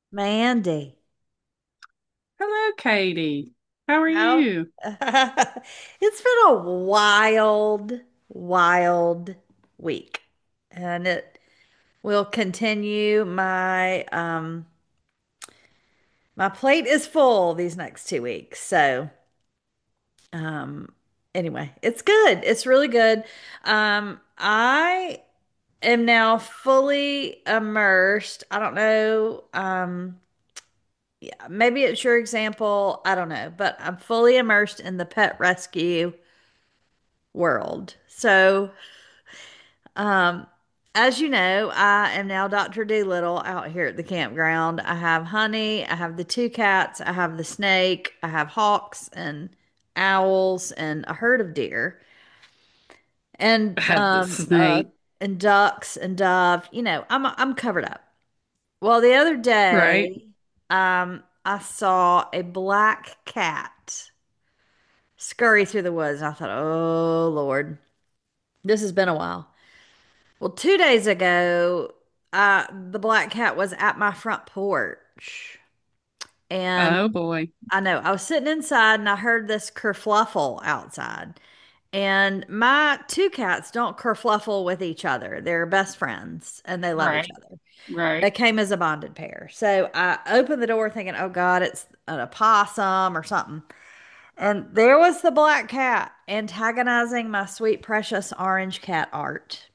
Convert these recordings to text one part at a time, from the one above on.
Mandy, Hello, Katie. How are how you? it's been a wild week. And it will continue. My plate is full these next 2 weeks. So um anyway, it's good. It's really good. I am now fully immersed. I don't know. Yeah, maybe it's your example. I don't know, but I'm fully immersed in the pet rescue world. So, um, as you know, I am now Dr. Doolittle out here at the campground. I have Honey, I have the two cats, I have the snake, I have hawks and owls and a herd of deer and Have the snake, and ducks and dove. I'm covered up. Well, the other right? day, I saw a black cat scurry through the woods. And I thought, oh Lord, this has been a while. Well, 2 days ago, the black cat was at my front porch. And Oh boy. I know I was sitting inside and I heard this kerfluffle outside. And my two cats don't kerfluffle with each other. They're best friends and they love each Right, other. They right. came as a bonded pair. So I opened the door thinking, oh God, it's an opossum or something. And there was the black cat antagonizing my sweet, precious orange cat art.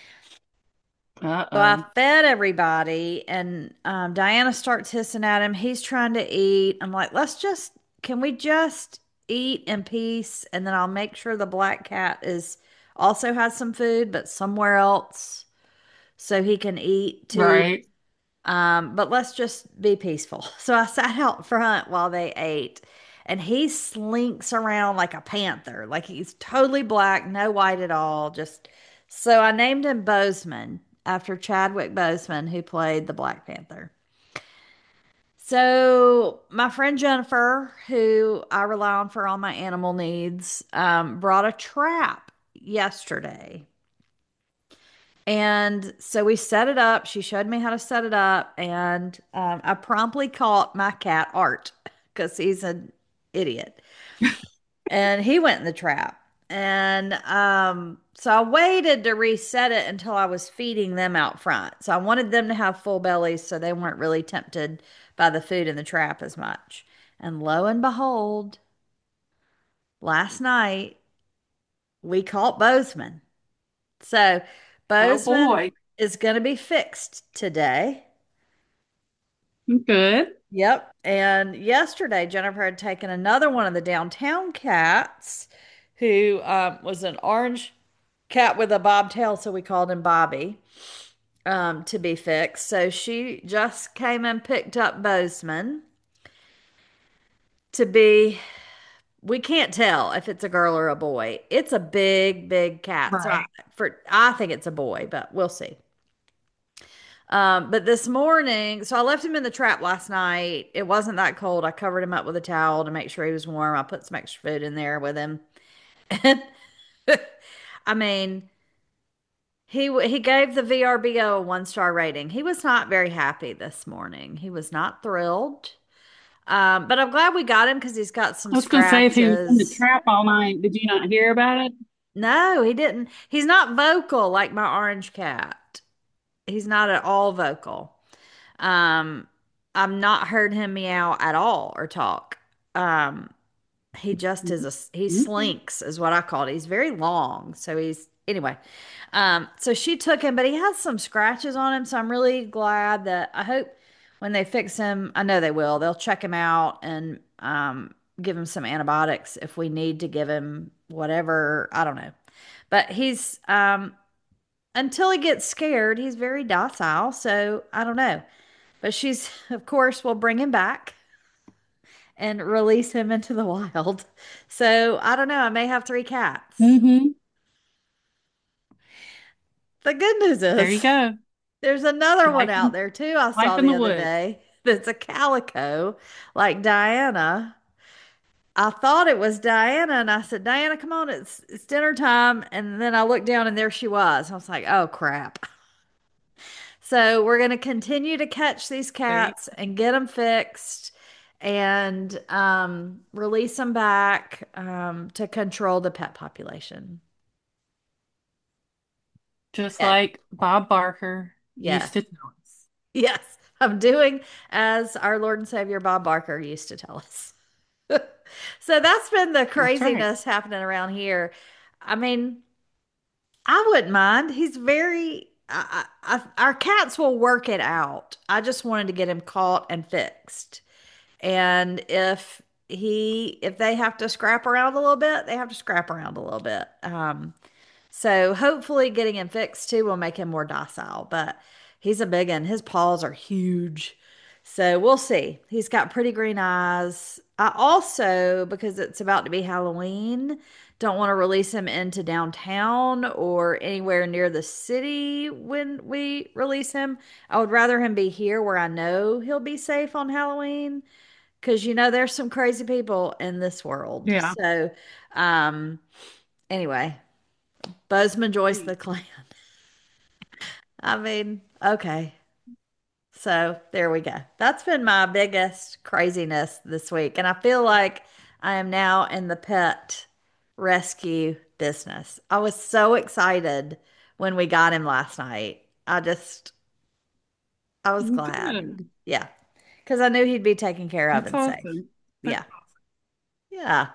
So I Uh-oh. fed everybody, and Diana starts hissing at him. He's trying to eat. I'm like, can we just eat in peace? And then I'll make sure the black cat is also has some food, but somewhere else so he can eat too. Right. But let's just be peaceful. So I sat out front while they ate, and he slinks around like a panther. Like he's totally black, no white at all. Just so I named him Bozeman after Chadwick Boseman, who played the Black Panther. So my friend Jennifer, who I rely on for all my animal needs, brought a trap yesterday. And so we set it up. She showed me how to set it up, and I promptly caught my cat Art because he's an idiot, and he went in the trap. And so I waited to reset it until I was feeding them out front. So I wanted them to have full bellies so they weren't really tempted by the food in the trap as much. And lo and behold, last night we caught Bozeman. So Oh Bozeman boy. is going to be fixed today. Good. Yep. And yesterday, Jennifer had taken another one of the downtown cats who was an orange cat with a bobtail, so we called him Bobby, to be fixed. So she just came and picked up Bozeman to be, we can't tell if it's a girl or a boy. It's a big, big cat. Right. I think it's a boy, but we'll see. But this morning, so I left him in the trap last night. It wasn't that cold. I covered him up with a towel to make sure he was warm. I put some extra food in there with him. And I mean, he gave the VRBO a 1 star rating. He was not very happy this morning. He was not thrilled. But I'm glad we got him because he's got some I was gonna say if he was in the scratches. trap all night, did you not hear about it? No, he didn't. He's not vocal like my orange cat. He's not at all vocal. Um, I've not heard him meow at all or talk. Um, he just is he Mhm. slinks is what I call it. He's very long. So he's anyway. So she took him, but he has some scratches on him. So I'm really glad that I hope when they fix him, I know they will, they'll check him out and give him some antibiotics if we need to give him whatever. I don't know. But he's until he gets scared, he's very docile. So I don't know. But she's, of course, will bring him back and release him into the wild. So I don't know. I may have three cats. Mhm. The good news There you is go. there's another one Life out in there too. I life saw in the the other woods. day that's a calico like Diana. I thought it was Diana and I said, Diana, come on, it's dinner time. And then I looked down and there she was. I was like, oh crap. So we're going to continue to catch these Okay. cats and get them fixed and release them back to control the pet population. Just Yeah. like Bob Barker Yes. used to tell us. Yes. I'm doing as our Lord and Savior Bob Barker used to tell us. So that's been the That's right. craziness happening around here. I mean, I wouldn't mind. He's very, our cats will work it out. I just wanted to get him caught and fixed. And if they have to scrap around a little bit, they have to scrap around a little bit. So hopefully getting him fixed too will make him more docile, but he's a big one. His paws are huge. So we'll see. He's got pretty green eyes. I also, because it's about to be Halloween, don't want to release him into downtown or anywhere near the city when we release him. I would rather him be here where I know he'll be safe on Halloween because there's some crazy people in this world. Yeah. So, um, anyway, Bozeman Joyce the Clan. I mean, okay. So there we go. That's been my biggest craziness this week. And I feel like I am now in the pet rescue business. I was so excited when we got him last night. I was glad. Good. Yeah. Because I knew he'd be taken care of That's and safe. awesome. That's Yeah. Yeah.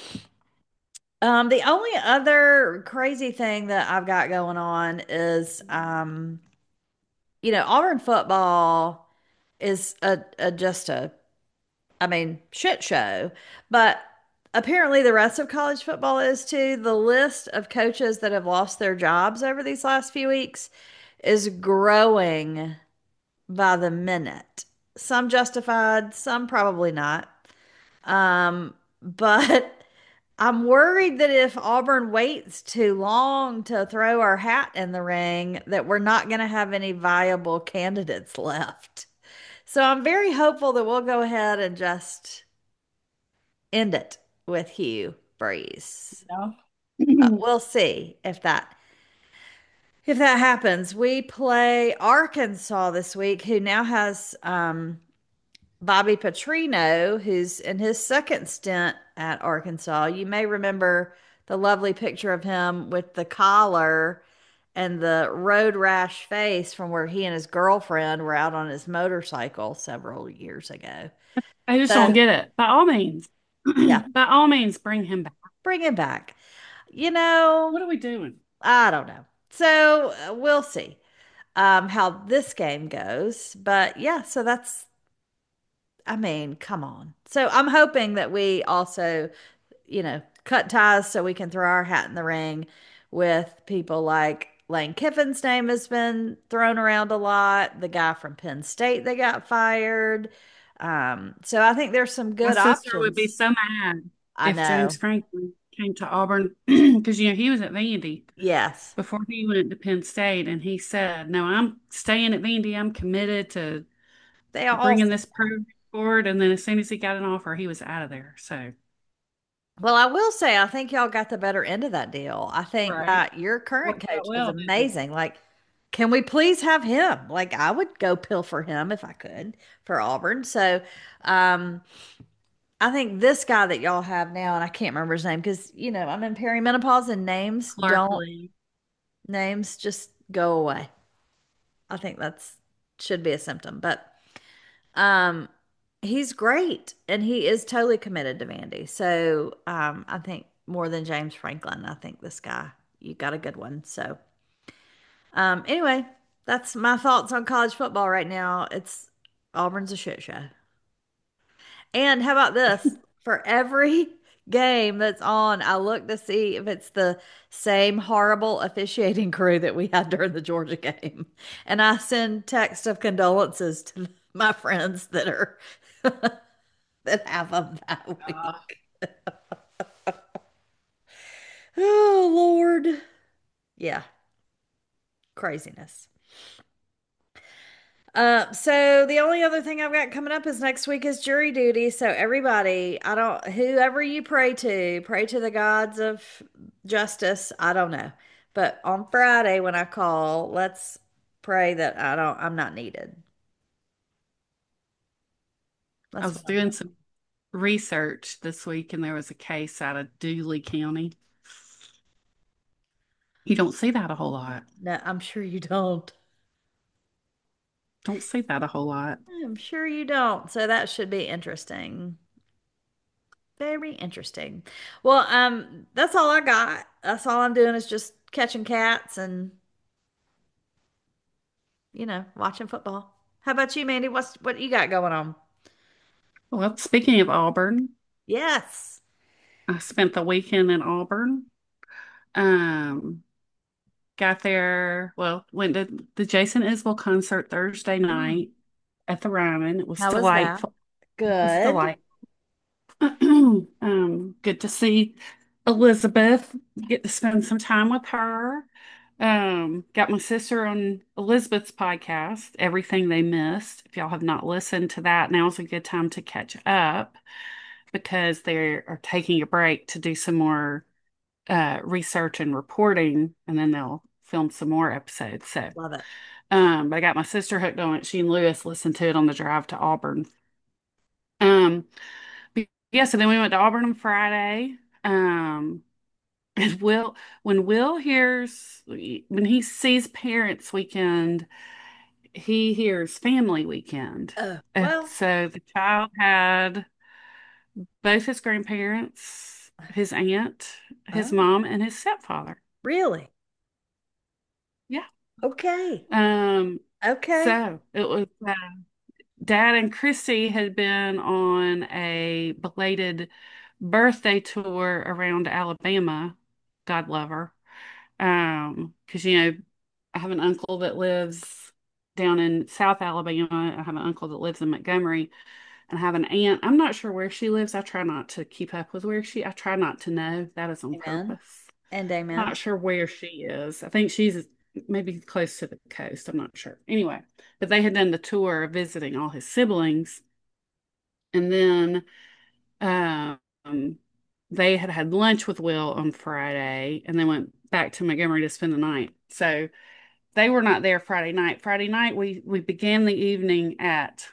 The only other crazy thing that I've got going on is, Auburn football is I mean, shit show. But apparently the rest of college football is too. The list of coaches that have lost their jobs over these last few weeks is growing by the minute. Some justified, some probably not. But I'm worried that if Auburn waits too long to throw our hat in the ring, that we're not going to have any viable candidates left. So I'm very hopeful that we'll go ahead and just end it with Hugh Breeze. Yeah. We'll see if that happens. We play Arkansas this week, who now has Bobby Petrino, who's in his second stint at Arkansas. You may remember the lovely picture of him with the collar and the road rash face from where he and his girlfriend were out on his motorcycle several years ago. I just don't So, get it. By all means, yeah, by all means, bring him back. bring him back. You know, What are we doing? I don't know. So, we'll see how this game goes. But yeah, so I mean, come on. So I'm hoping that we also, cut ties so we can throw our hat in the ring with people like Lane Kiffin's name has been thrown around a lot. The guy from Penn State that got fired. So I think there's some My good sister would be options. so mad I if James know. Franklin came to Auburn because he was at Vandy Yes. before he went to Penn State, and he said, "No, I'm staying at Vandy. I'm committed to They all bringing say this program forward." And then as soon as he got an offer, he was out of there. So, Well, I will say, I think y'all got the better end of that deal. I think right, that your current worked out coach is well, didn't it? amazing. Like, can we please have him? Like, I would go pilfer him if I could for Auburn. So, um, I think this guy that y'all have now, and I can't remember his name because, I'm in perimenopause and Clark Lee. names just go away. I think that's should be a symptom, but um, he's great and he is totally committed to Vandy. So I think more than James Franklin, I think this guy, you got a good one. So anyway, that's my thoughts on college football right now. It's Auburn's a shit show. And how about this? For every game that's on, I look to see if it's the same horrible officiating crew that we had during the Georgia game. And I send text of condolences to my friends that are that have them that Uh, week. Oh, Lord. Yeah, craziness. So the only other thing I've got coming up is next week is jury duty. So everybody, whoever you pray to the gods of justice. I don't know. But on Friday when I call, let's pray that I'm not needed. I That's was what I'm doing doing. some research this week and there was a case out of Dooley County. You don't see that a whole lot. No, I'm sure you don't. Don't see that a whole lot. I'm sure you don't. So that should be interesting. Very interesting. Well, that's all I got. That's all I'm doing is just catching cats and, watching football. How about you, Mandy? What you got going on? Well, speaking of Auburn, Yes. I spent the weekend in Auburn. Um, got there, well, went to the Jason Isbell concert Thursday Mm. night at the Ryman. It was How was that? delightful. It was Good. delightful. Good to see Elizabeth, get to spend some time with her. Got my sister on Elizabeth's podcast, Everything They Missed. If y'all have not listened to that, now's a good time to catch up because they are taking a break to do some more research and reporting, and then they'll film some more episodes. So, Love it. but I got my sister hooked on it. She and Lewis listened to it on the drive to Auburn. Um, but yeah, so then we went to Auburn on Friday. And when Will hears, when he sees Parents Weekend, he hears Family Weekend. Well, So the child had both his grandparents, his aunt, his oh, mom, and his stepfather. really? Yeah. Okay. Um, Okay. so it was Dad and Chrissy had been on a belated birthday tour around Alabama. God love her. Because I have an uncle that lives down in South Alabama. I have an uncle that lives in Montgomery, and I have an aunt. I'm not sure where she lives. I try not to keep up with I try not to know. That is on Amen. purpose. And amen. Not sure where she is. I think she's maybe close to the coast. I'm not sure. Anyway, but they had done the tour visiting all his siblings, and then um, they had had lunch with Will on Friday, and they went back to Montgomery to spend the night. So they were not there Friday night. Friday night we began the evening at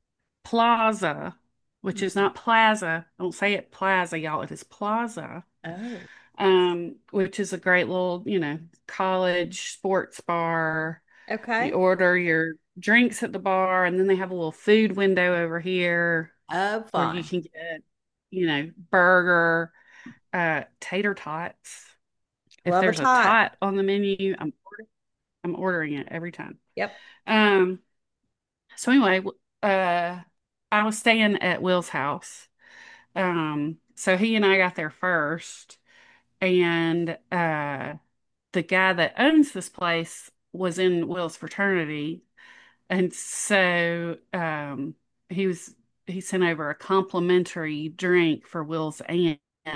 Plaza, which is Mm. not Plaza. Don't say it Plaza, y'all. It is Plaza. Oh, Which is a great little, college sports bar. You okay. order your drinks at the bar, and then they have a little food window over here Oh, where you fun. can get, burger, tater tots. If Love a there's a tot. tot on the menu, I'm ordering it every time. Yep. Um, so anyway, I was staying at Will's house. So he and I got there first, and the guy that owns this place was in Will's fraternity, and so he was he sent over a complimentary drink for Will's aunt.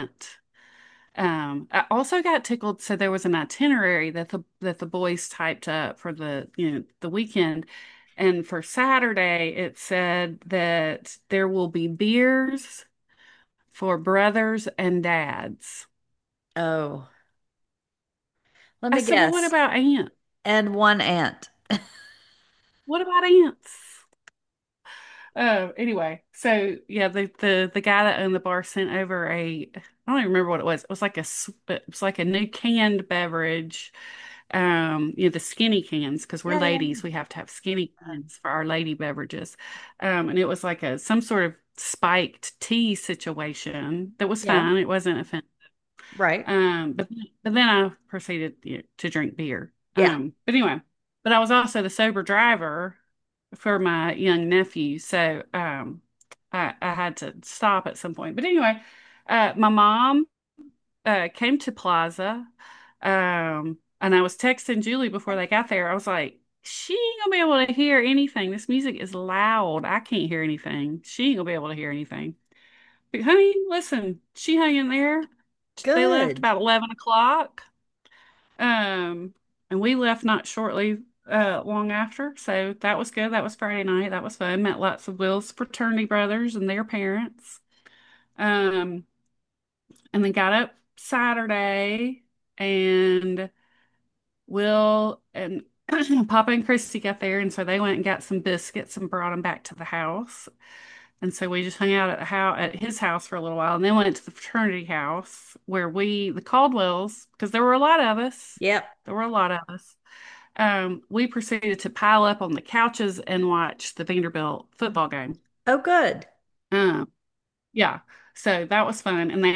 I also got tickled. So there was an itinerary that the boys typed up for the weekend, and for Saturday it said that there will be beers for brothers and dads. Oh, let I me said, well, what guess. about aunt? And one ant. What about aunts? Anyway, so yeah, the guy that owned the bar sent over I don't even remember what it was. It was like a new canned beverage. The skinny cans because we're Yeah, yeah. ladies, we have to have skinny cans for our lady beverages. And it was like some sort of spiked tea situation that was Yeah. fine. It wasn't offensive. Right. But then I proceeded, to drink beer. Yeah. But anyway, but I was also the sober driver for my young nephew, so I had to stop at some point. But anyway, my mom came to Plaza, and I was texting Julie before they got there. I was like, she ain't gonna be able to hear anything. This music is loud. I can't hear anything. She ain't gonna be able to hear anything. But honey, listen, she hung in there. They left Good. about 11 o'clock. Um, and we left not shortly long after. So that was good. That was Friday night. That was fun. Met lots of Will's fraternity brothers and their parents. Um, and then got up Saturday and Will and Papa and Christy got there, and so they went and got some biscuits and brought them back to the house. And so we just hung out at the house at his house for a little while, and then went to the fraternity house where the Caldwells, because there were a lot of us. Yep. There were a lot of us. We proceeded to pile up on the couches and watch the Vanderbilt football game. Oh, good. Um, yeah, so that was fun, and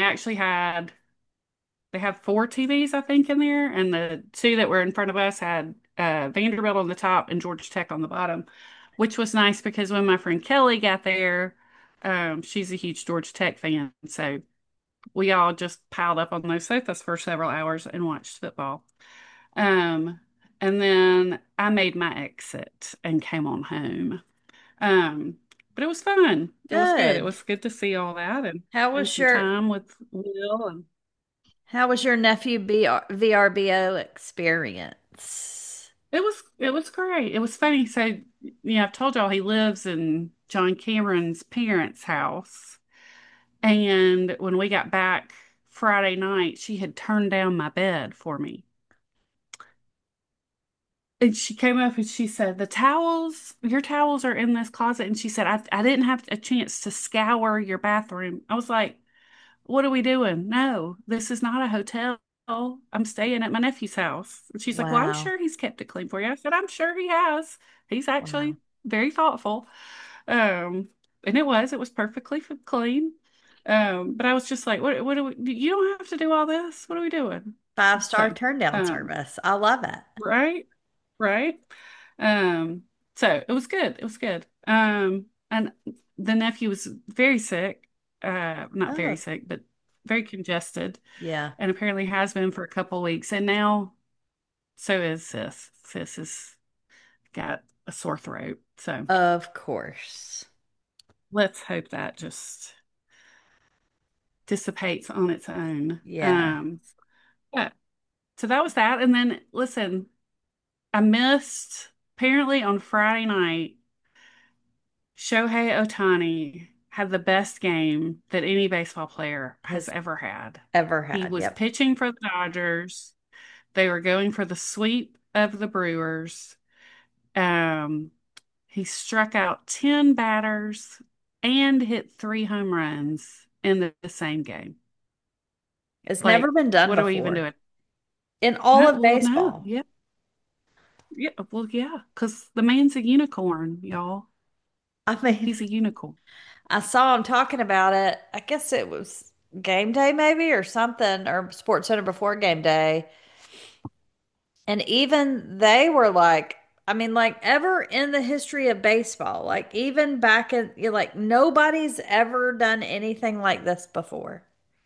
they had four TVs, I think, in there, and the two that were in front of us had Vanderbilt on the top and Georgia Tech on the bottom, which was nice because when my friend Kelly got there, she's a huge Georgia Tech fan, so we all just piled up on those sofas for several hours and watched football. Um, and then I made my exit and came on home. Um, but it was fun. It was good. It Good. was good to see all that and How spend was some your time with Will and how was your nephew VRBO experience? it was great. It was funny. So, I've told y'all he lives in John Cameron's parents' house. And when we got back Friday night, she had turned down my bed for me. And she came up and she said, your towels are in this closet. And she said, I didn't have a chance to scour your bathroom. I was like, what are we doing? No, this is not a hotel. I'm staying at my nephew's house. And she's like, well, I'm Wow. sure he's kept it clean for you. I said, I'm sure he has. He's actually Wow. very thoughtful. Um, and it was perfectly clean. But I was just like, what do we, you don't have to do all this. What are we doing? Five-star So, turn down um, service. I love it. right, right. So it was good. It was good. And the nephew was very sick, not very Oh, sick, but very congested, yeah. and apparently has been for a couple of weeks. And now so is Sis. Sis has got a sore throat. So Of course. let's hope that just dissipates on its own. Yeah. Yeah. So that was that. And then listen, I missed apparently on Friday night. Shohei Ohtani had the best game that any baseball player has Has ever had. ever He had. was Yep. pitching for the Dodgers. They were going for the sweep of the Brewers. Um, he struck out 10 batters and hit 3 home runs in the same game. It's never Like, been done what are we even before doing? in all No, of well, no, baseball. yeah, yeah, well, yeah, because the man's a unicorn, y'all. I mean, He's a unicorn. I saw him talking about it. I guess it was game day maybe or something or Sports Center before game day. And even they were like, I mean, like ever in the history of baseball, like even back in, like nobody's ever done anything like this before.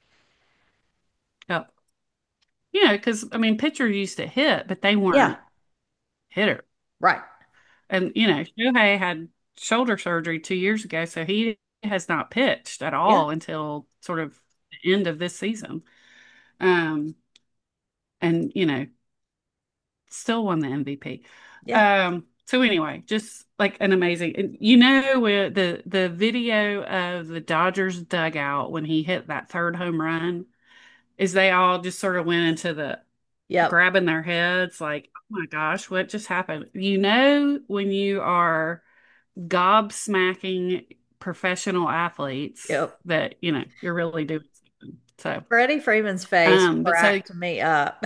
Yep. Because I mean, pitchers used to hit, but they Yeah, weren't hitter. right. And Shohei had shoulder surgery 2 years ago, so he has not pitched at Yeah, all until sort of the end of this season. Um, and still won the MVP. yeah. So anyway, just like an amazing, and with the video of the Dodgers dugout when he hit that third home run is they all just sort of went into the Yep, grabbing their heads like, oh my gosh, what just happened? When you are gobsmacking professional athletes yep. that, you're really doing something. So, Freddie Freeman's face but so cracked me up.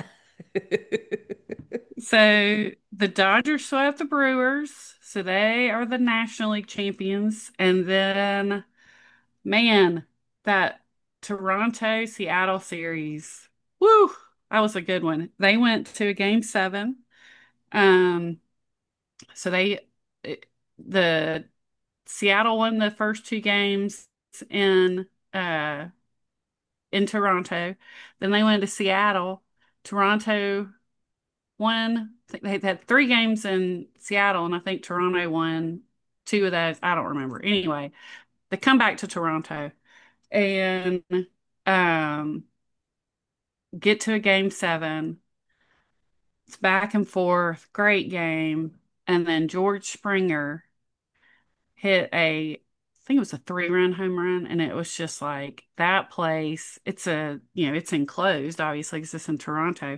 so the Dodgers swept the Brewers, so they are the National League champions. And then, man, that Toronto Seattle series, woo, that was a good one. They went to a game seven. Um, so the Seattle won the first two games in uh in Toronto. Then they went to Seattle. Toronto won. I think they had three games in Seattle, and I think Toronto won two of those. I don't remember. Anyway, they come back to Toronto and um get to a game seven. It's back and forth, great game. And then George Springer hit I think it was a 3-run home run, and it was just like that place. It's it's enclosed, obviously, because it's in Toronto.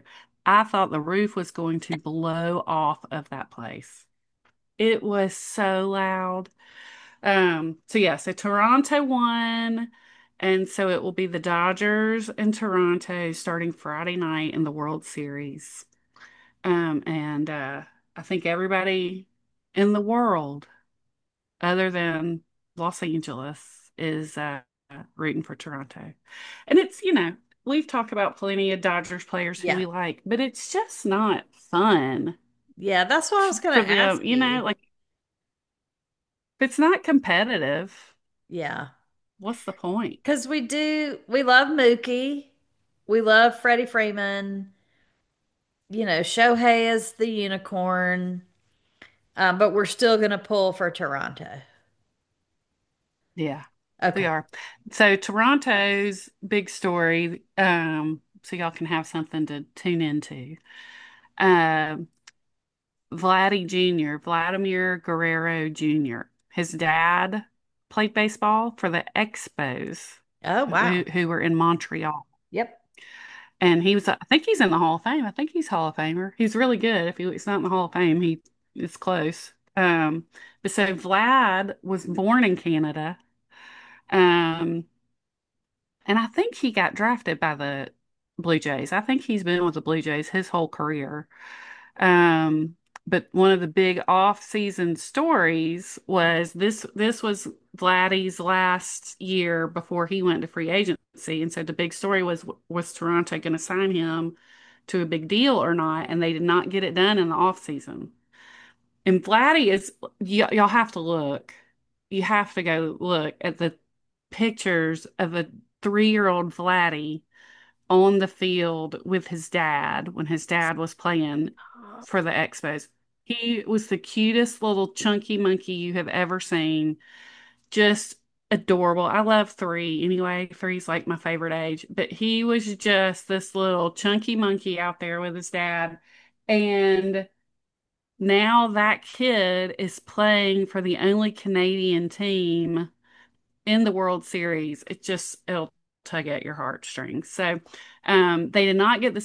I thought the roof was going to blow off of that place. It was so loud. So yeah, so Toronto won, and so it will be the Dodgers and Toronto starting Friday night in the World Series. And I think everybody in the world, other than Los Angeles, is rooting for Toronto. And it's, we've talked about plenty of Dodgers players who Yeah. we like, but it's just not fun Yeah, that's what I was going for to ask them, you. like if it's not competitive, Yeah. what's the point? Because we love Mookie. We love Freddie Freeman. Shohei is the unicorn. But we're still going to pull for Toronto. Yeah, we Okay. are. So Toronto's big story, so y'all can have something to tune into. Um, Vladimir Guerrero Jr. His dad played baseball for the Expos, Oh, wow. who were in Montreal. Yep. And I think he's in the Hall of Fame. I think he's Hall of Famer. He's really good. If he's not in the Hall of Fame, he is close. But so Vlad was born in Canada. Um, And I think he got drafted by the Blue Jays. I think he's been with the Blue Jays his whole career. Um, but one of the big off-season stories was this was Vladdy's last year before he went to free agency. And so the big story was Toronto going to sign him to a big deal or not? And they did not get it done in the off-season. And Vladdy y'all have to look. You have to go look at the pictures of a 3-year-old Vladdy on the field with his dad when his dad was playing for the Expos. He was the cutest little chunky monkey you have ever seen. Just adorable. I love 3 anyway. 3's like my favorite age, but he was just this little chunky monkey out there with his dad. And now that kid is playing for the only Canadian team in the World Series. It'll tug at your heartstrings. So, they did not get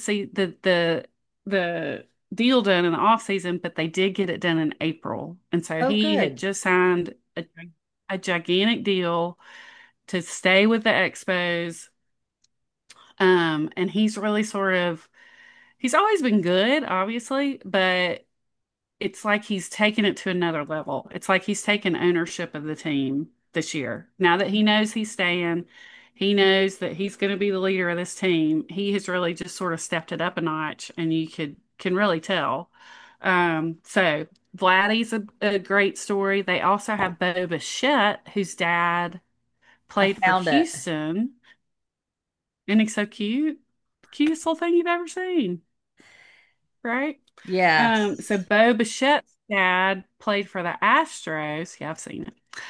the deal done in the off season, but they did get it done in April. And so Oh, he had good. just signed a gigantic deal to stay with the Expos. And he's always been good, obviously, but it's like he's taken it to another level. It's like he's taken ownership of the team this year. Now that he knows he's staying, he knows that he's going to be the leader of this team. He has really just sort of stepped it up a notch, and you can really tell. So Vladdy's a great story. They also have Bo Bichette, whose dad I played for found it. Houston, and he's so cute. Cutest little thing you've ever seen, right? So Yes. Bo Bichette's dad played for the Astros. Yeah, I've seen it.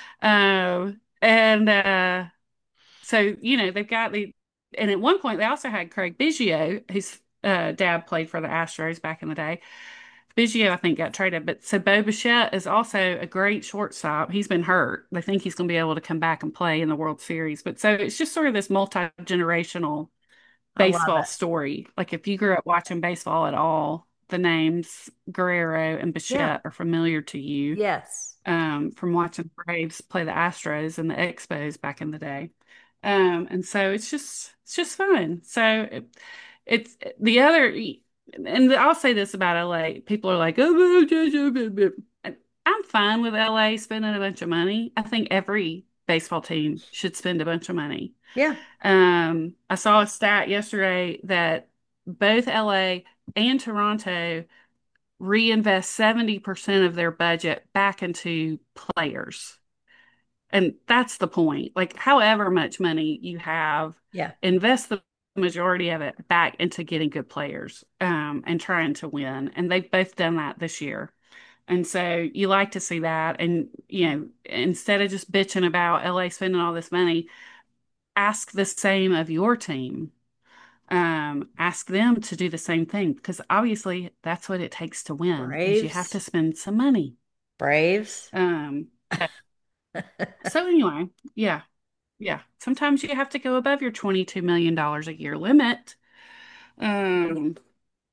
And so they've got and at one point they also had Craig Biggio, whose dad played for the Astros back in the day. Biggio, I think, got traded, but so Bo Bichette is also a great shortstop. He's been hurt. They think he's going to be able to come back and play in the World Series. But so it's just sort of this multi-generational I love baseball it. story. Like if you grew up watching baseball at all, the names Guerrero and Yeah. Bichette are familiar to you, Yes. from watching the Braves play the Astros and the Expos back in the day. And so it's just fun. So it's the other, and I'll say this about LA. People are like, oh, I'm fine with LA spending a bunch of money. I think every baseball team should spend a bunch of money. Yeah. I saw a stat yesterday that both LA and Toronto reinvest 70% of their budget back into players. And that's the point. Like, however much money you have, Yeah. invest the majority of it back into getting good players, and trying to win. And they've both done that this year. And so you like to see that. And, instead of just bitching about LA spending all this money, ask the same of your team. Ask them to do the same thing because obviously that's what it takes to win is you have to Braves. spend some money. Braves. Um, so anyway, yeah, yeah. Sometimes you have to go above your $22 million a year limit. Um,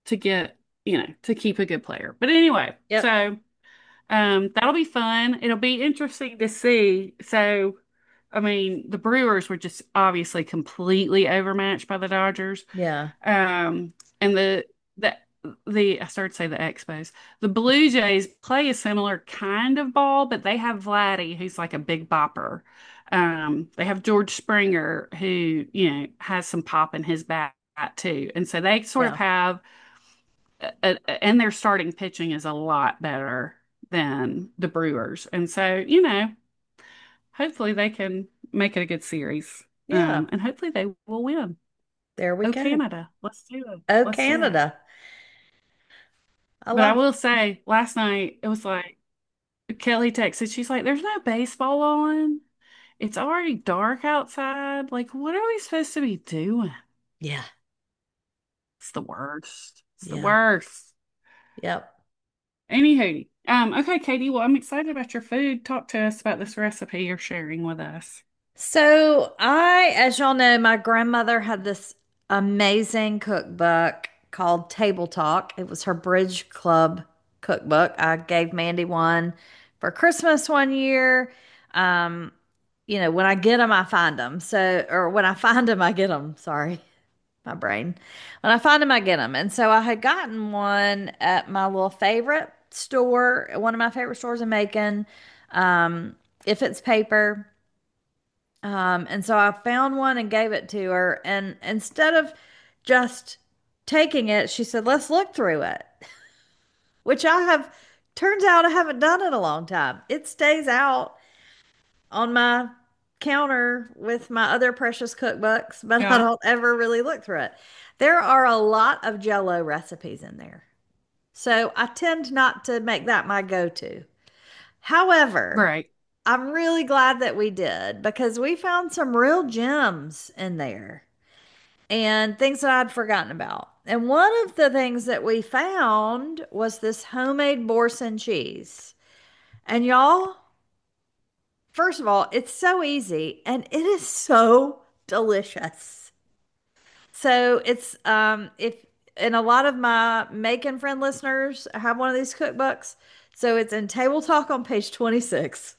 to get, to keep a good player. But anyway, Yep. so that'll be fun. It'll be interesting to see. So, I mean, the Brewers were just obviously completely overmatched by the Dodgers. Yeah. And the I started to say the Expos. The Blue Jays play a similar kind of ball, but they have Vladdy, who's like a big bopper. They have George Springer, who, has some pop in his bat too. And so they sort of Yeah. have, and their starting pitching is a lot better than the Brewers. And so, hopefully they can make it a good series. Yeah. And hopefully they will win. There we Oh, go. Canada. Let's do it. Oh, Let's do it. Canada. I But I love. will say, last night it was like Kelly texted. She's like, "There's no baseball on. It's already dark outside. Like, what are we supposed to be doing?" Yeah. It's the worst. It's the Yeah. worst. Yep. Anywho, okay, Katie. Well, I'm excited about your food. Talk to us about this recipe you're sharing with us. So as y'all know, my grandmother had this amazing cookbook called Table Talk. It was her Bridge Club cookbook. I gave Mandy one for Christmas one year. Um, when I get them, I find them. So, or when I find them, I get them. Sorry, my brain. When I find them, I get them. And so I had gotten one at my little favorite store, one of my favorite stores in Macon. Um, if it's paper. And so I found one and gave it to her. And instead of just taking it, she said, let's look through it, which turns out I haven't done in a long time. It stays out on my counter with my other precious cookbooks, but I Yeah. don't ever really look through it. There are a lot of Jello recipes in there. So I tend not to make that my go-to. However, Right. I'm really glad that we did because we found some real gems in there and things that I'd forgotten about. And one of the things that we found was this homemade Boursin cheese. And y'all, first of all, it's so easy and it is so delicious. So it's if and a lot of my Macon friend listeners have one of these cookbooks. So it's in Table Talk on page 26.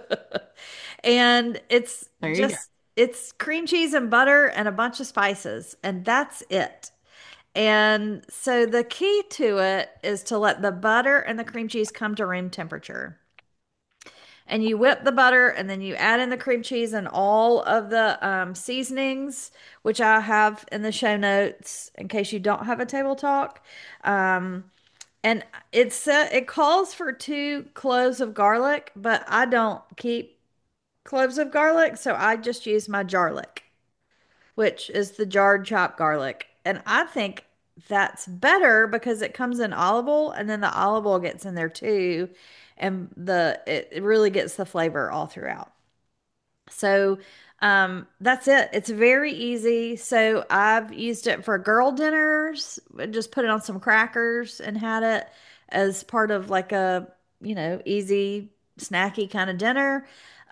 And There you go. it's cream cheese and butter and a bunch of spices and that's it. And so the key to it is to let the butter and the cream cheese come to room temperature. And you whip the butter and then you add in the cream cheese and all of the seasonings, which I have in the show notes in case you don't have a table talk. Um, and it calls for 2 cloves of garlic, but I don't keep cloves of garlic, so I just use my jarlic, which is the jarred chopped garlic. And I think that's better because it comes in olive oil and then the olive oil gets in there too. And it really gets the flavor all throughout. So that's it. It's very easy. So I've used it for girl dinners, just put it on some crackers and had it as part of like easy, snacky kind of dinner.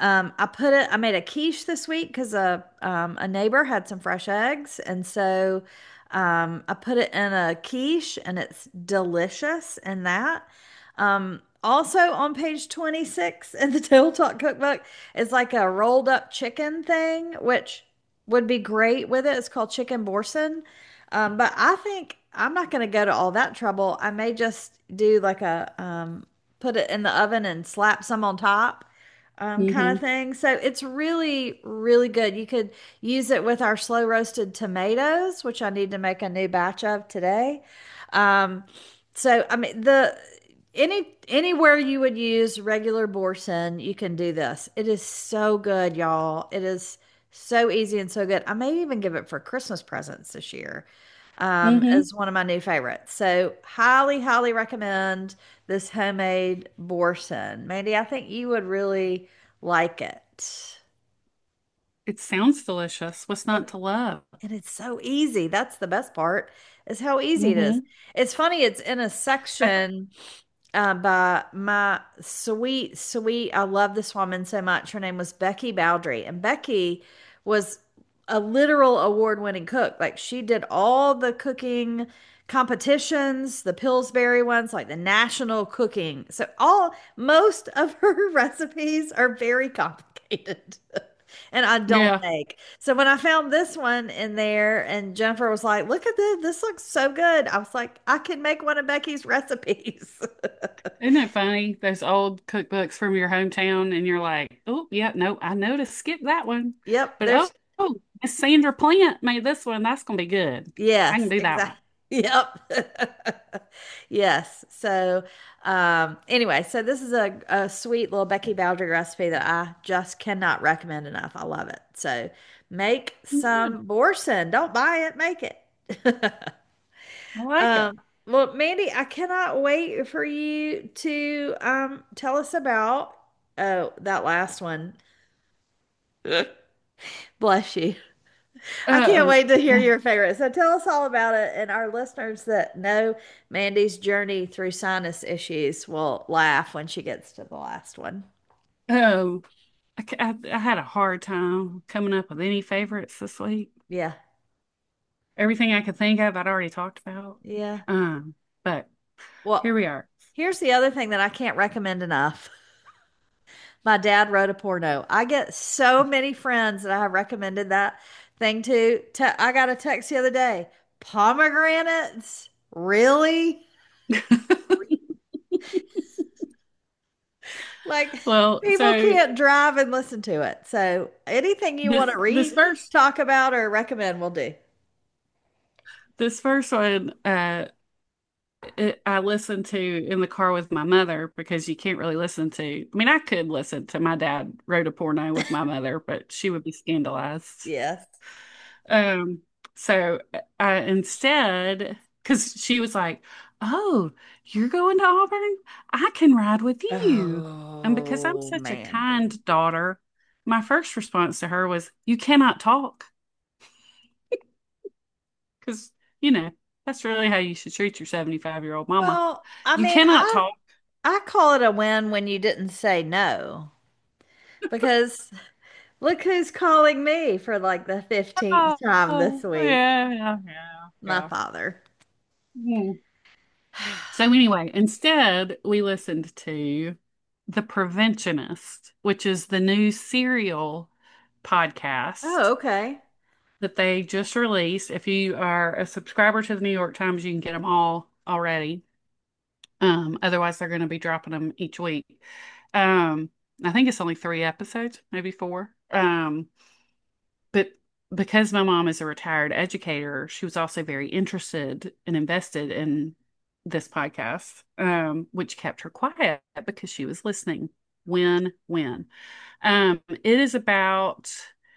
I made a quiche this week because a neighbor had some fresh eggs. And so I put it in a quiche and it's delicious in that. Also on page 26 in the Table Talk cookbook is like a rolled up chicken thing, which would be great with it. It's called chicken boursin. But I think I'm not going to go to all that trouble. I may just do like put it in the oven and slap some on top, kind of Mm-hmm. thing. So it's really, really good. You could use it with our slow roasted tomatoes, which I need to make a new batch of today. Um, so I mean anywhere you would use regular boursin, you can do this. It is so good, y'all. It is so easy and so good. I may even give it for Christmas presents this year. Mm-hmm. As one of my new favorites. So highly, highly recommend this homemade boursin. Mandy, I think you would really like it. It sounds delicious. What's And, not to love? and it's so easy. That's the best part, is how easy it is. Mm-hmm. It's funny, it's in a section by my sweet, sweet, I love this woman so much. Her name was Becky Bowdry. And Becky was a literal award-winning cook. Like she did all the cooking competitions, the Pillsbury ones, like the national cooking. So all most of her recipes are very complicated. And I don't Yeah. make. So when I found this one in there and Jennifer was like, "Look at this. This looks so good." I was like, "I can make one of Becky's recipes." Isn't it funny? Those old cookbooks from your hometown, and you're like, oh, yeah, no, I know to skip that one. Yep, But there's oh, Miss Sandra Plant made this one. That's gonna be good. I can yes, do that one. exactly. Yep. Yes. So, anyway, so this is a sweet little Becky Bowdry recipe that I just cannot recommend enough. I love it. So make Yeah, some Borson. Don't buy it, make it. I like it. Well, Mandy, I cannot wait for you to tell us about that last one. Bless you. I can't Uh-oh. wait to hear your favorite. So tell us all about it. And our listeners that know Mandy's journey through sinus issues will laugh when she gets to the last one. Oh, I had a hard time coming up with any favorites this week. Yeah. Everything I could think of, I'd already talked about. Yeah. But here Well, we are. here's the other thing that I can't recommend enough. My dad wrote a porno. I get so many friends that I have recommended that thing to. I got a text the other day. Pomegranates? Really? Like Well, people so can't drive and listen to it. So anything you want this to this read, first talk about, or recommend, we'll do. this first one, I listened to in the car with my mother because you can't really listen to. I mean, I could listen to my dad wrote a porno with my mother, but she would be scandalized. Yes. Um, so I instead, because she was like, "Oh, you're going to Auburn? I can ride with you." And because I'm Oh, such a Mandy. kind daughter, my first response to her was, "You cannot talk," because you know that's really how you should treat your 75-year-old mama. Well, I You mean, cannot talk. I call it a win when you didn't say no because look who's calling me for like the 15th time Oh, this week. yeah, yeah, yeah, My yeah. father. Mm. So anyway, instead we listened to The Preventionist, which is the new serial Oh, podcast okay. that they just released. If you are a subscriber to the New York Times, you can get them all already. Otherwise, they're going to be dropping them each week. Um, I think it's only 3 episodes, maybe 4. But because my mom is a retired educator, she was also very interested and invested in this podcast, which kept her quiet because she was listening. Win, win. It is about,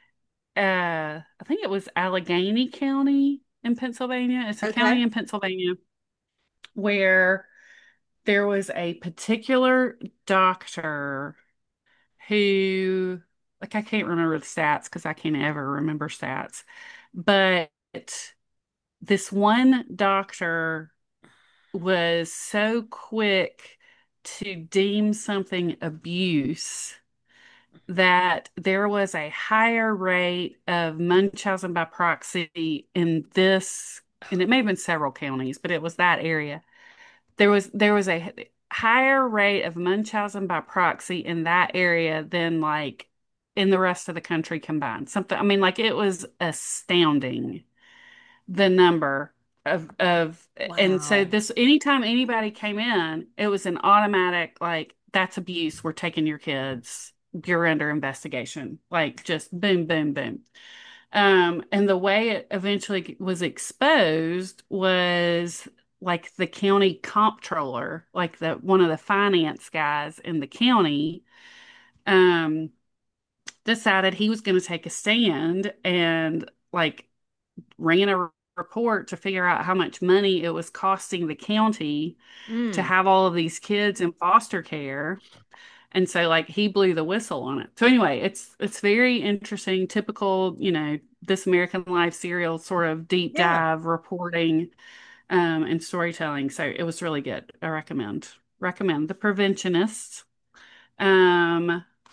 I think it was Allegheny County in Pennsylvania. It's a Okay. county in Pennsylvania where there was a particular doctor who, like, I can't remember the stats because I can't ever remember stats, but this one doctor was so quick to deem something abuse that there was a higher rate of Munchausen by proxy in this, and it may have been several counties, but it was that area. There was a higher rate of Munchausen by proxy in that area than like in the rest of the country combined. Something, I mean, like it was astounding the number of and so Wow. this anytime anybody came in, it was an automatic like that's abuse. We're taking your kids. You're under investigation. Like just boom, boom, boom. And the way it eventually was exposed was like the county comptroller, like the one of the finance guys in the county, um, decided he was going to take a stand and like ran a report to figure out how much money it was costing the county to Mm. have all of these kids in foster care. And so like he blew the whistle on it. So anyway, it's very interesting, typical, This American Life serial sort of deep Yeah. dive reporting and storytelling. So it was really good. I recommend. Recommend The Preventionists. Um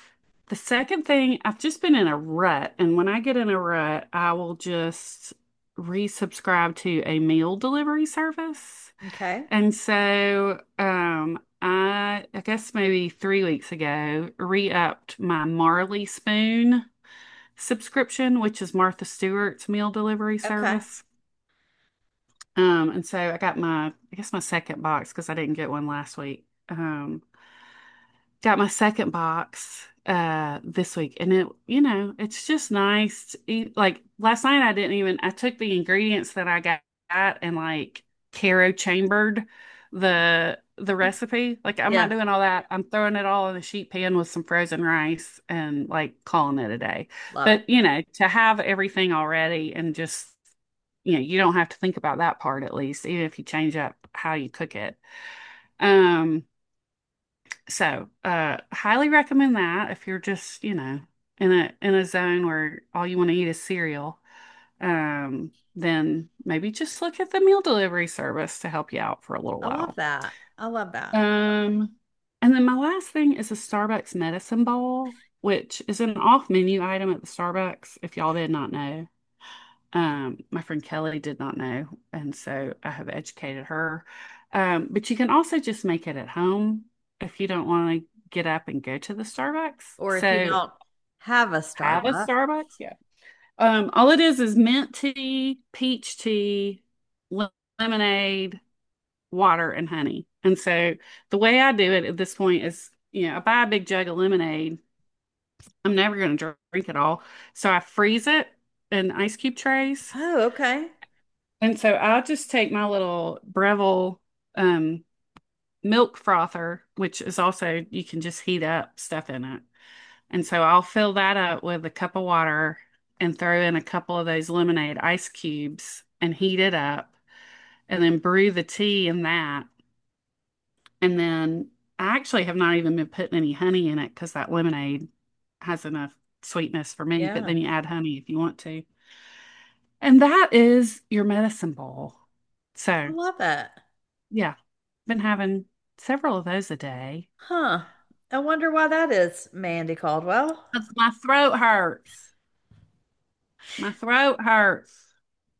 The second thing, I've just been in a rut, and when I get in a rut, I will just resubscribe to a meal delivery service. Okay. And so, I guess maybe 3 weeks ago, re-upped my Marley Spoon subscription, which is Martha Stewart's meal delivery Okay. service. And so I got I guess my second box because I didn't get one last week. Got my second box this week, and it's just nice to eat. Like last night I took the ingredients that I got and like Caro chambered the recipe. Like I'm not Yeah. doing all that. I'm throwing it all in a sheet pan with some frozen rice and like calling it a day. Love it. But to have everything already and just you don't have to think about that part at least, even if you change up how you cook it. Um highly recommend that if you're just, in a zone where all you want to eat is cereal. Then maybe just look at the meal delivery service to help you out for a little I love while. that. I love that. Um, and then my last thing is a Starbucks medicine ball, which is an off menu item at the Starbucks, if y'all did not know. My friend Kelly did not know, and so I have educated her. But you can also just make it at home if you don't want to get up and go to the Starbucks. Or if you So don't have a have a Starbucks. Starbucks, yeah. All it is mint tea, peach tea, lemonade, water, and honey. And so the way I do it at this point is, I buy a big jug of lemonade. I'm never going to drink it all, so I freeze it in ice cube trays. Oh, okay. And so I'll just take my little Breville um, milk frother, which is also, you can just heat up stuff in it. And so I'll fill that up with a cup of water and throw in a couple of those lemonade ice cubes and heat it up and then brew the tea in that. And then I actually have not even been putting any honey in it because that lemonade has enough sweetness for me, but Yeah. then you add honey if you want to. And that is your medicine bowl. I So, love it. yeah, been having several of those a day. Huh. I wonder why that is, Mandy Caldwell. 'Cause my throat hurts. My throat hurts.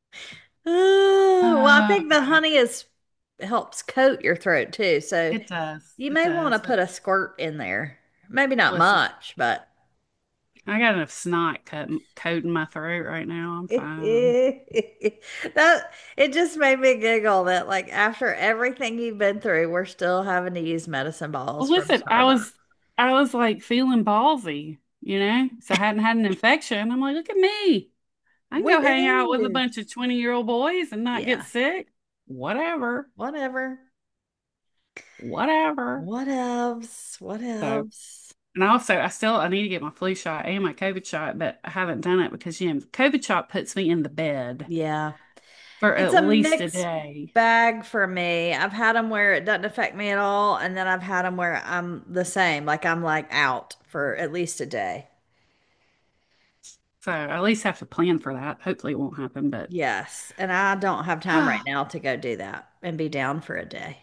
Well, I think the Okay. honey is helps coat your throat too. So It does. you It may want to does. put But a squirt in there. Maybe not listen, much, but I got enough snot coating my throat right now. I'm fine. that it just made me giggle that like after everything you've been through, we're still having to use medicine balls Well, from listen, Starbucks. I was like feeling ballsy, So I hadn't had an infection. I'm like, look at me. I can go hang out with a Woohoo! bunch of 20-year-old boys and not get Yeah, sick. Whatever. whatever. Whatever. What else? What So, else? and also, I need to get my flu shot and my COVID shot, but I haven't done it because, the COVID shot puts me in the bed Yeah. for It's at a least a mixed day. bag for me. I've had them where it doesn't affect me at all, and then I've had them where I'm the same, like I'm like out for at least a day. So I at least have to plan for that. Hopefully it won't happen, but Yes, and I don't have time right I now to go do that and be down for a day.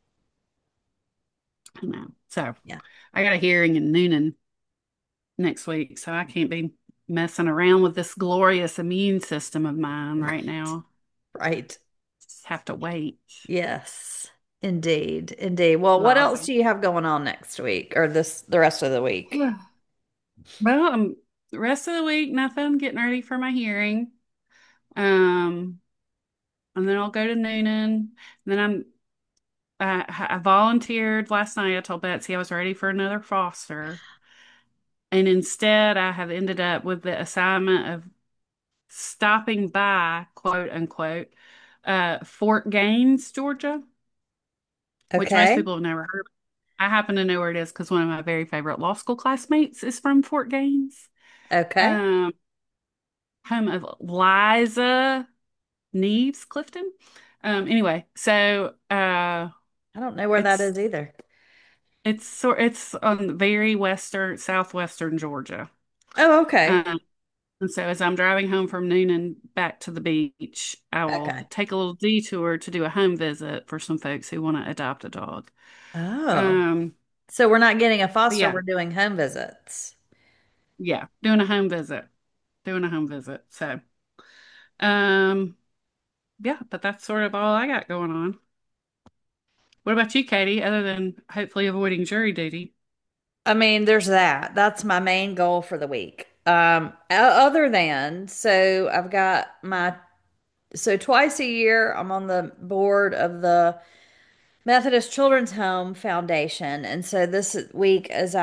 know. So Yeah, I got a hearing in Noonan next week, so I can't be messing around with this glorious immune system of mine right right, now. right. Just have to wait. Yes, indeed, indeed. Well, what else Well, do you have going on next week or the rest of the week? well, the rest of the week, nothing. Getting ready for my hearing. Um, and then I'll go to Noonan. Then I volunteered last night. I told Betsy I was ready for another foster. And instead, I have ended up with the assignment of stopping by, quote unquote, Fort Gaines, Georgia, which most Okay, people have never heard of. I happen to know where it is because one of my very favorite law school classmates is from Fort Gaines, okay. um, home of Liza Neves Clifton. Anyway, so I don't know where that it's is either. it's on very southwestern Georgia. Oh, okay, Um, And so as I'm driving home from Noonan back to the beach, I will okay. take a little detour to do a home visit for some folks who want to adopt a dog. Oh, Um, so we're not getting a but foster, yeah, we're doing home visits. Yeah, doing a home visit. Doing a home visit. So, um, yeah, but that's sort of all I got going on. What about you, Katie, other than hopefully avoiding jury duty? I mean, there's that. That's my main goal for the week. Other than, so I've got my, so twice a year, I'm on the board of the Methodist Children's Home Foundation. And so this week is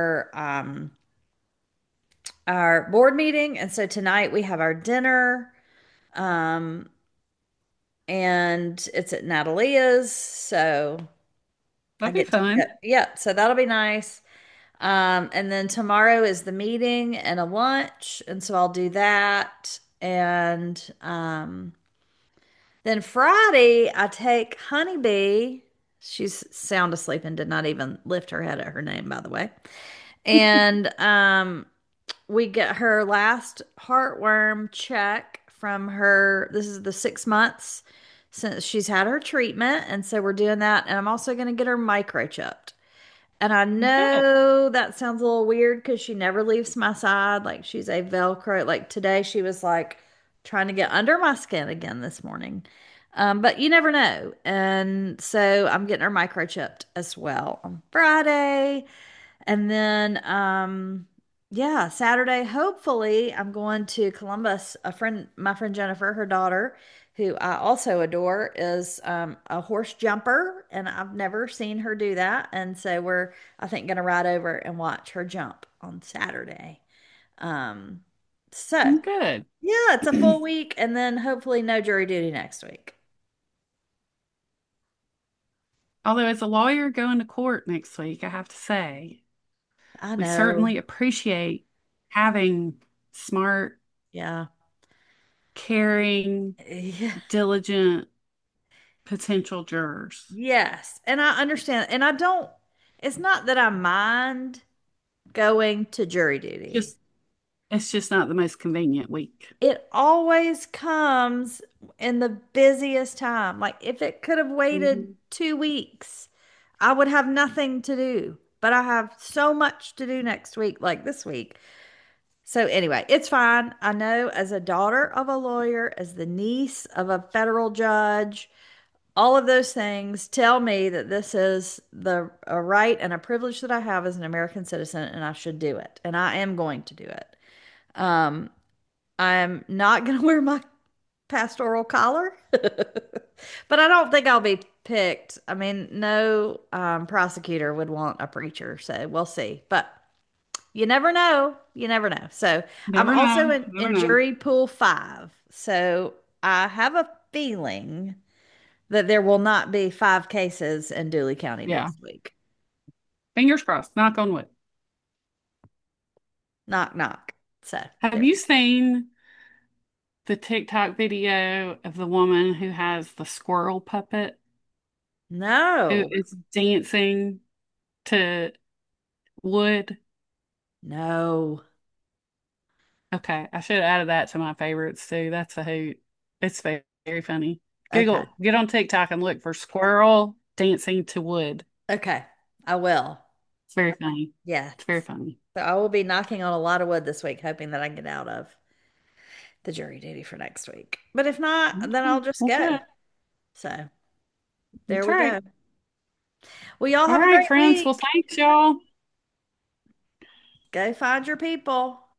our board meeting. And so tonight we have our dinner. Um, and it's at Natalia's. So I That'd be get to, fun. yeah, so that'll be nice. And then tomorrow is the meeting and a lunch, and so I'll do that. And then Friday I take Honeybee. She's sound asleep and did not even lift her head at her name, by the way. And we get her last heartworm check from her. This is the 6 months since she's had her treatment, and so we're doing that. And I'm also going to get her microchipped. And I Good. know that sounds a little weird because she never leaves my side. Like she's a Velcro. Like today, she was like trying to get under my skin again this morning. But you never know. And so I'm getting her microchipped as well on Friday. And then, yeah, Saturday, hopefully, I'm going to Columbus. My friend Jennifer, her daughter, who I also adore, is a horse jumper, and I've never seen her do that. And so we're, I think, going to ride over and watch her jump on Saturday. Um, so Good. yeah, it's a full week, and then hopefully no jury duty next week. Although, as a lawyer going to court next week, I have to say, I we know. certainly appreciate having smart, Yeah. caring, Yeah. diligent potential jurors. Yes. And I understand. And I don't, it's not that I mind going to jury duty. Just it's just not the most convenient week. It always comes in the busiest time. Like if it could have waited Mhm. 2 weeks, I would have nothing to do. But I have so much to do next week, like this week. So anyway, it's fine. I know as a daughter of a lawyer, as the niece of a federal judge, all of those things tell me that this is the a right and a privilege that I have as an American citizen, and I should do it. And I am going to do it. Um, I'm not going to wear my pastoral collar, but I don't think I'll be picked. I mean, no prosecutor would want a preacher, so we'll see. But you never know. You never know. So I'm Never also know. in, Never in know. jury pool 5. So I have a feeling that there will not be 5 cases in Dooley County Yeah. next week. Fingers crossed. Knock on wood. Knock, knock. So Have there. you seen the TikTok video of the woman who has the squirrel puppet who No, is dancing to wood? no. Okay, I should have added that to my favorites too. That's a hoot. It's very funny. Okay. Google, get on TikTok and look for squirrel dancing to wood. Okay. I will. It's very funny. Yes. It's very funny. So I will be knocking on a lot of wood this week, hoping that I get out of the jury duty for next week. But if not, then I'll Okay. just Well, go. good. So there That's we right. go. Well, y'all All have a right, great friends. Well, week. thanks, y'all. Go find your people.